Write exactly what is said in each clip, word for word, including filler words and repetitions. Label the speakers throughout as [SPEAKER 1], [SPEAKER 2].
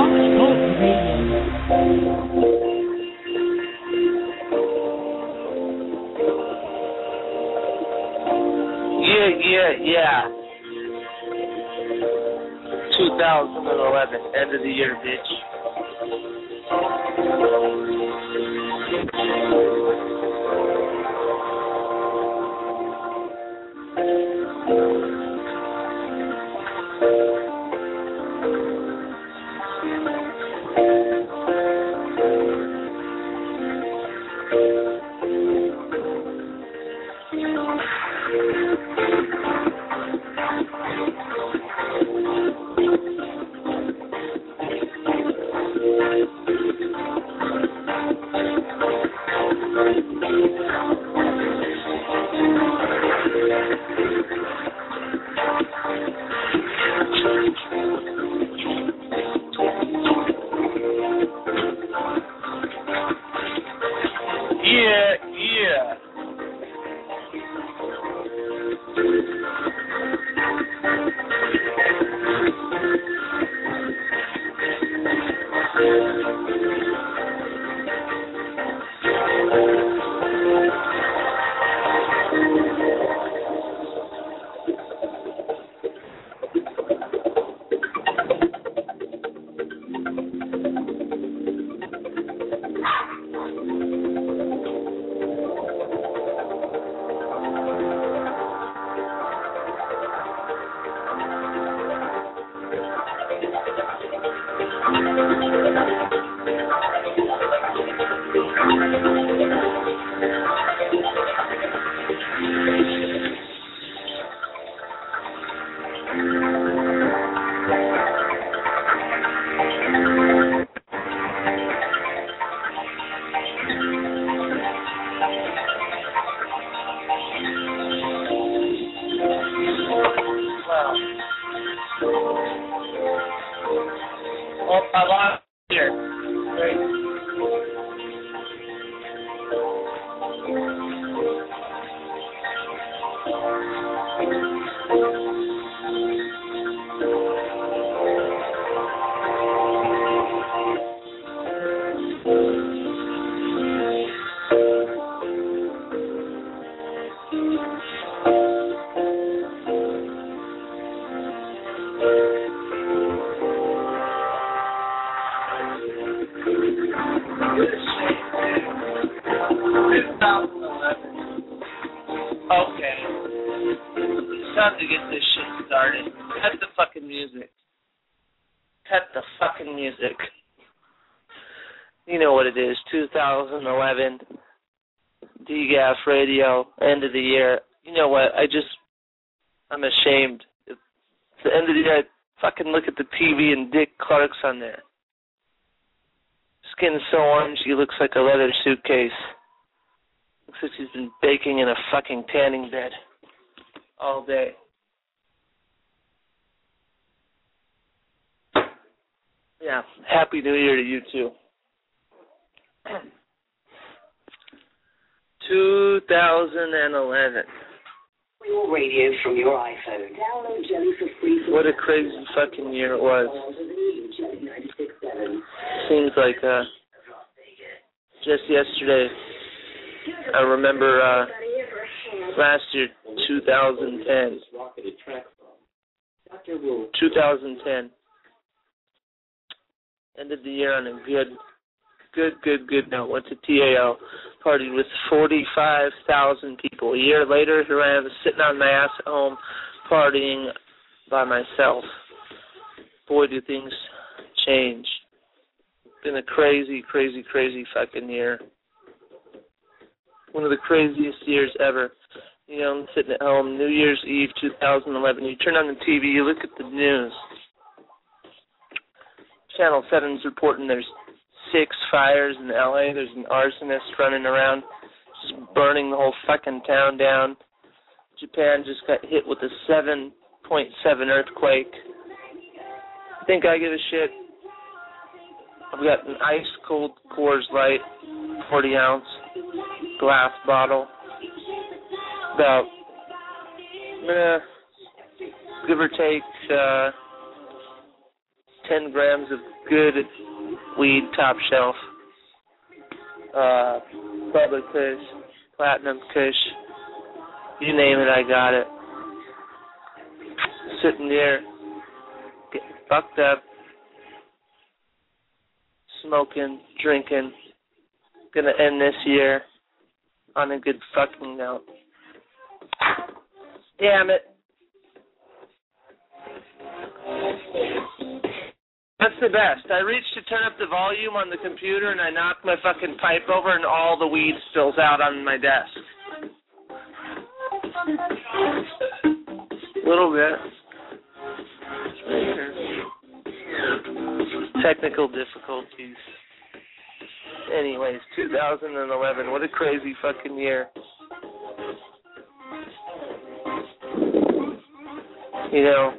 [SPEAKER 1] Yeah, yeah, yeah. twenty eleven, end of the year, bitch. Yeah, yeah. Oh, I lost here. Great. Okay. It's time to get this shit started. Cut the fucking music. Cut the fucking music. You know what it is. two thousand eleven. D G A F Radio. End of the year. You know what? I just... I'm ashamed. It's the end of the year. I fucking look at the T V and Dick Clark's on there. Skin's so orange he looks like a leather suitcase. Looks like he's been baking in a fucking tanning bed all day. Yeah, Happy New Year to you too. two thousand eleven.
[SPEAKER 2] Your radio from your iPhone. Download Jelly for free.
[SPEAKER 1] What a crazy fucking year it was. Seems like uh, just yesterday. I remember uh, last year, two thousand ten. twenty ten. Ended the year on a good, good, good, good note. Went to T A L. Partied with forty-five thousand people. A year later, here I am sitting on my ass at home, partying by myself. Boy, do things change. It's been a crazy, crazy, crazy fucking year. One of the craziest years ever. You know, I'm sitting at home, New Year's Eve, two thousand eleven. You turn on the T V, you look at the news. Channel seven's reporting there's six fires in L A. There's an arsonist running around, just burning the whole fucking town down. Japan just got hit with a seven point seven earthquake. Think I give a shit? I've got an ice cold Coors Light, forty ounce glass bottle. About, eh, give or take, uh, ten grams of good weed, top shelf. Uh, Bubba Kush, Platinum Kush, you name it, I got it. Sitting there, getting fucked up, smoking, drinking. Gonna end this year on a good fucking note. Damn it. That's the best. I reached to turn up the volume on the computer and I knocked my fucking pipe over and all the weed spills out on my desk. A little bit. Technical difficulties. Anyways, two thousand eleven, what a crazy fucking year. You know,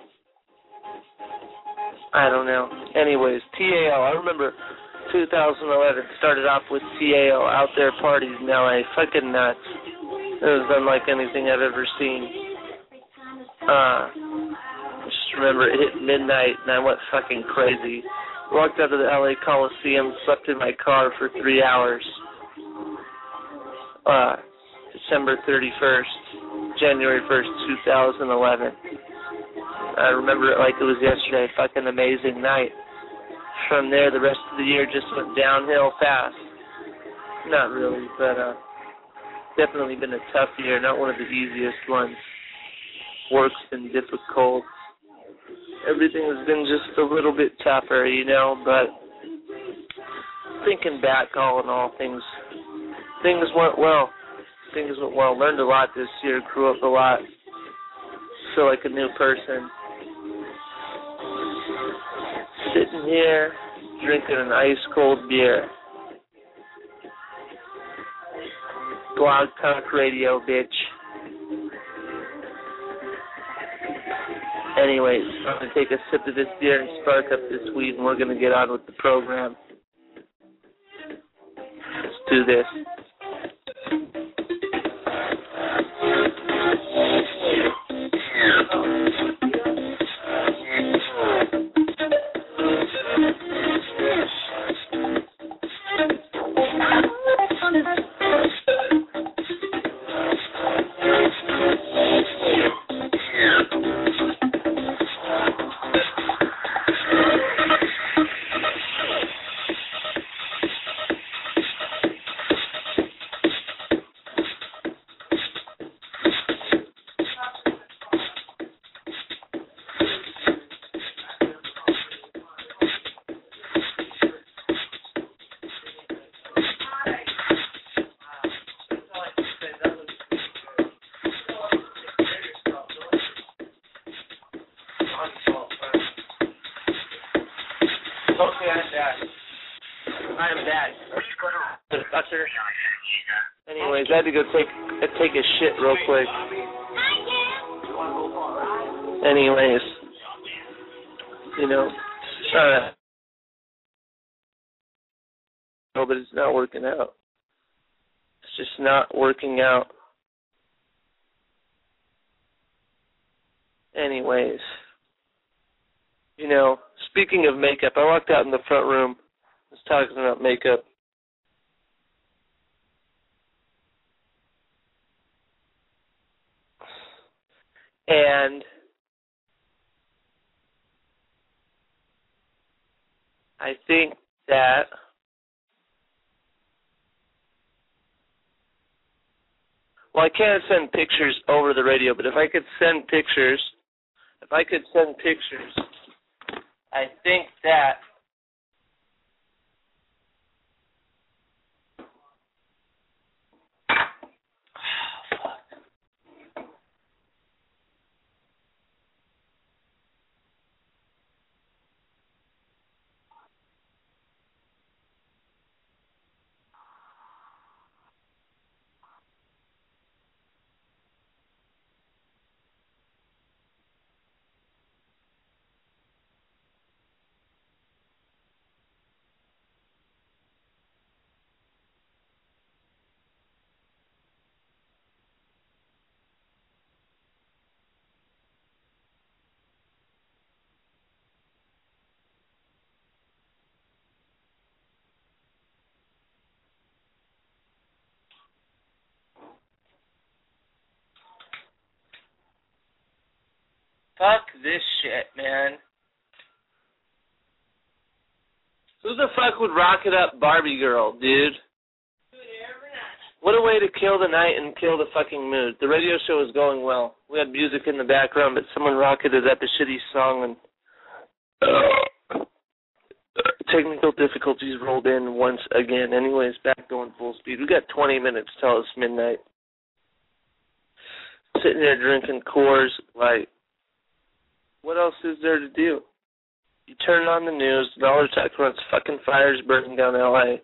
[SPEAKER 1] I don't know. Anyways, T A O, I remember two thousand eleven started off with T A O, out there parties in L A, fucking nuts. It was unlike anything I've ever seen. Uh, just remember it hit midnight and I went fucking crazy. Walked out of the L A Coliseum, slept in my car for three hours. Uh, December thirty-first, January first, two thousand eleven. I remember it like it was yesterday. Fucking amazing night. From there, the rest of the year just went downhill fast. Not really, but uh, definitely been a tough year. Not one of the easiest ones. Work's been difficult. Everything has been just a little bit tougher, you know, but thinking back, all in all, things things went well. Things went well. Learned a lot this year, grew up a lot. Feel like a new person. Sitting here, drinking an ice-cold beer. Blog Talk Radio, bitch. Anyways, I'm going to take a sip of this beer and spark up this weed, and we're going to get on with the program. Let's do this. Okay, I'm back. I am back. Anyways, I had to go take uh, take a shit real quick. Anyways, you know, uh, no, but it's not working out. It's just not working out. Anyways, you know, speaking of makeup, I walked out in the front room. I was talking about makeup. And I think that well, I can't send pictures over the radio, but if I could send pictures, if I could send pictures, I think that Fuck this shit, man. Who the fuck would rock it up Barbie Girl, dude? What a way to kill the night and kill the fucking mood. The radio show was going well. We had music in the background, but someone rocketed up a shitty song and technical difficulties rolled in once again. Anyways, back going full speed. We got twenty minutes till it's midnight. Sitting there drinking Coors, like, what else is there to do? You turn on the news, and all they're talking about is fucking fires burning down L A.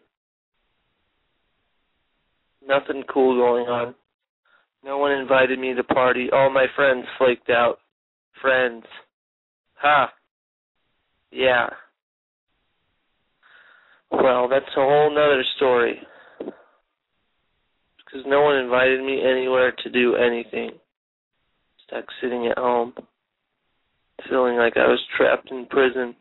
[SPEAKER 1] Nothing cool going on. No one invited me to party. All my friends flaked out. Friends. Ha. Yeah. Well, that's a whole nother story. Because no one invited me anywhere to do anything. Stuck sitting at home, feeling like I was trapped in prison.